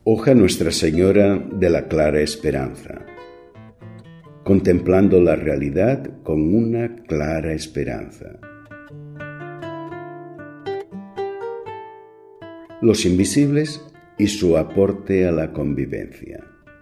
Hoja Nuestra Señora de la Clara Esperanza, contemplando la realidad con una clara esperanza. Los invisibles y su aporte a la convivencia.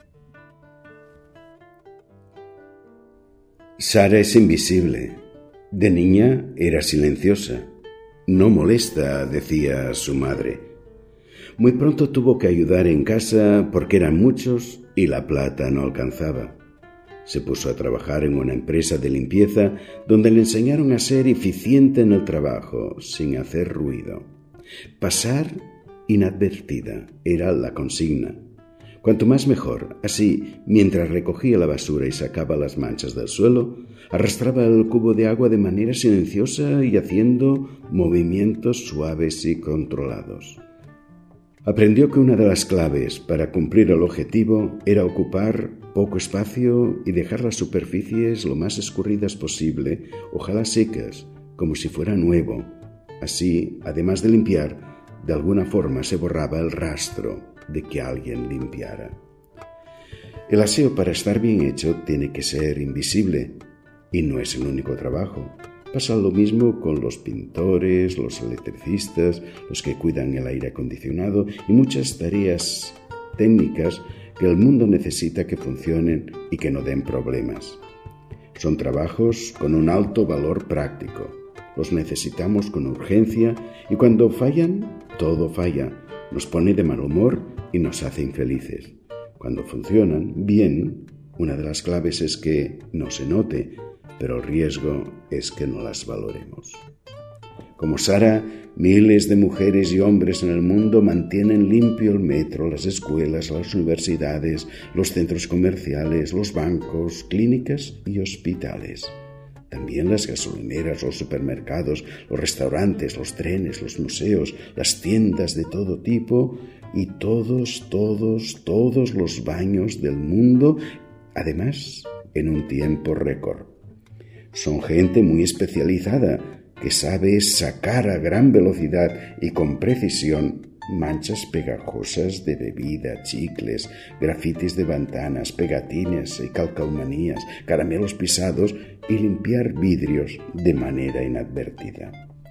Sara es invisible. De niña era silenciosa. No molesta, decía su madre. Muy pronto tuvo que ayudar en casa porque eran muchos y la plata no alcanzaba. Se puso a trabajar en una empresa de limpieza donde le enseñaron a ser eficiente en el trabajo, sin hacer ruido. Pasar inadvertida era la consigna. Cuanto más mejor. Así, mientras recogía la basura y sacaba las manchas del suelo, arrastraba el cubo de agua de manera silenciosa y haciendo movimientos suaves y controlados. Aprendió que una de las claves para cumplir el objetivo era ocupar poco espacio y dejar las superficies lo más escurridas posible, ojalá secas, como si fuera nuevo. Así, además de limpiar, de alguna forma se borraba el rastro de que alguien limpiara. El aseo, para estar bien hecho, tiene que ser invisible, y no es el único trabajo. Pasa lo mismo con los pintores, los electricistas, los que cuidan el aire acondicionado y muchas tareas técnicas que el mundo necesita que funcionen y que no den problemas. Son trabajos con un alto valor práctico. Los necesitamos con urgencia y cuando fallan, todo falla. Nos pone de mal humor y nos hace infelices. Cuando funcionan bien, una de las claves es que no se note, pero el riesgo es que no las valoremos. Como Sara, miles de mujeres y hombres en el mundo mantienen limpio el metro, las escuelas, las universidades, los centros comerciales, los bancos, clínicas y hospitales. También las gasolineras, los supermercados, los restaurantes, los trenes, los museos, las tiendas de todo tipo y todos los baños del mundo, además en un tiempo récord. Son gente muy especializada que sabe sacar a gran velocidad y con precisión manchas pegajosas de bebida, chicles, grafitis de ventanas, pegatines y calcomanías, caramelos pisados y limpiar vidrios de manera inadvertida.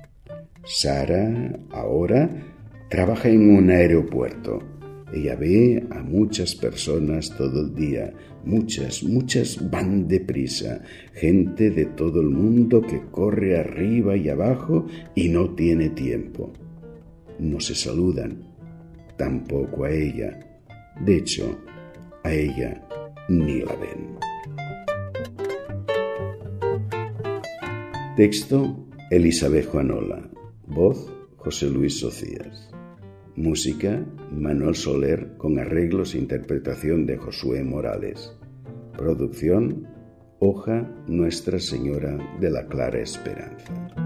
Sara ahora trabaja en un aeropuerto. Ella ve a muchas personas todo el día. Muchas van deprisa. Gente de todo el mundo que corre arriba y abajo y no tiene tiempo. No se saludan, tampoco a ella. De hecho, a ella ni la ven. Texto: Elizabeth Juanola. Voz: José Luis Socias. Música: Manuel Soler, con arreglos e interpretación de Josué Morales. Producción: Hoja Nuestra Señora de la Clara Esperanza.